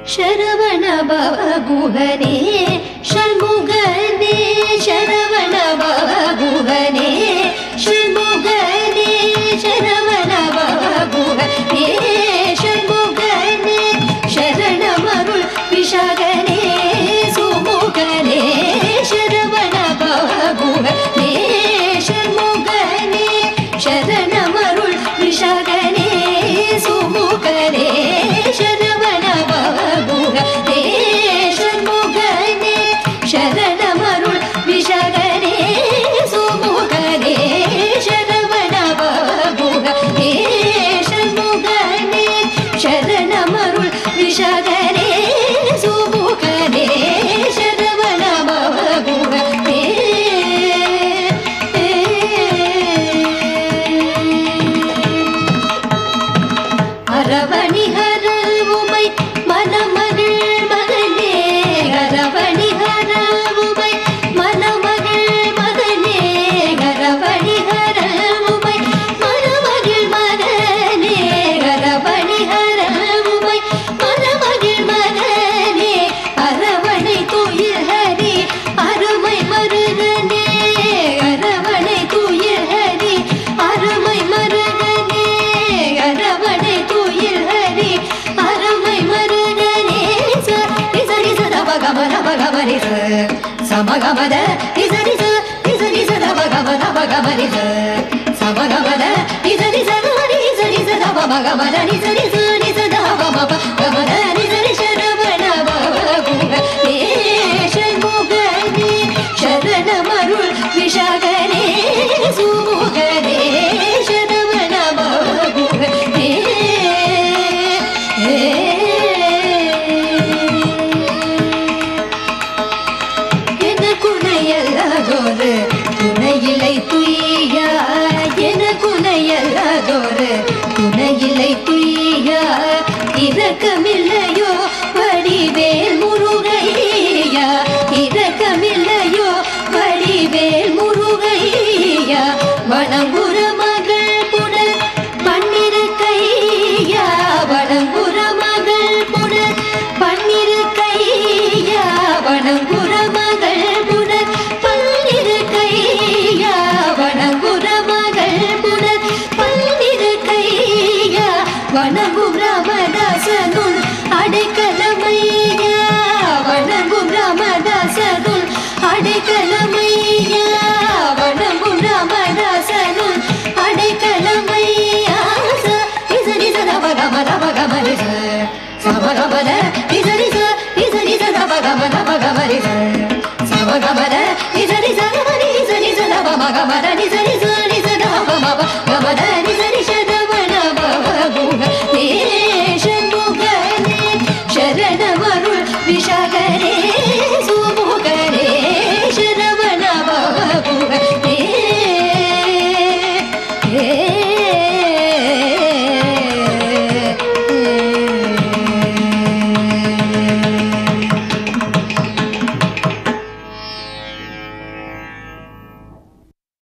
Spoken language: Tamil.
शरवण भव गुहने षण्मुगने शरवण भव गुहने षण्मुगने शरवण भव गुहने षण्मुगने शरणमरुள் विशागने सुमुगने शरवण भव गुहने षण्मुगने शरणमरुள் विशागने सुमुगने शरवण भव गुहने षण्मुगने शरणमरुள் विशागने सुमुगने शरवण भव गुहने षण्मुगने शरणमरुள் विशागने सुमुगने शरवण भव गुहने அரவணி ஹரவுமை மனமகள் மகனே அரவணி ஹரவுமை மனமகள் மகனே அரவணி ஹரவுமை மனமகள் மகனே அரவணி ஹரவுமை மனமகள் மகனே அரவணை துயில் ஹரி அருமை மருகனே அரவணை துயில் ஹரி அருமை மருகனே அரவணை துயில் ஹரி அருமை மருகனே சரி சதபகமன பகமனி சமகமத நிசரி சதபகமன பகமனி சமகமத நிசரி சதமணி சரி சதபகமன நிசரி சதபமப கமன நிசரி சரவண பவ குஹனே ஷண்முகனே शरणमरुள் विशागने सुमुगने शरवण भव गुहने எனக்குணையல்லதொரு துணையிலை துய்யா எனக்குணையல்லதொரு துணையிலை துய்யா இரக்கமில்லையோ வடிவேல் முருகையா இரக்கமில்லையோ வடிவேல் முருகையா வணங்குற மகள் புடர் பன்னிரு கையா வணங்குற மகள் புடர் பன்னிரு கையா வணங்குற மகள் புடர் பன்னிரு கையா வணங்குற மகள் புடர் பன்னிரு கையா வணங்கும் ராமதாசனுள் அடைக்கலமையா வணங்கும் ராமதாசனுள் அடைக்கலமையா வணங்கும் ராமதாசனுள் அடைக்கலமையா நிசரி சதபகமன பகமனி சமகமன நிசரி சதபகமன பகமனி சமகமன நிசரி சதமணி நிசரி சதபமகமன நிசரி சதபமப கமன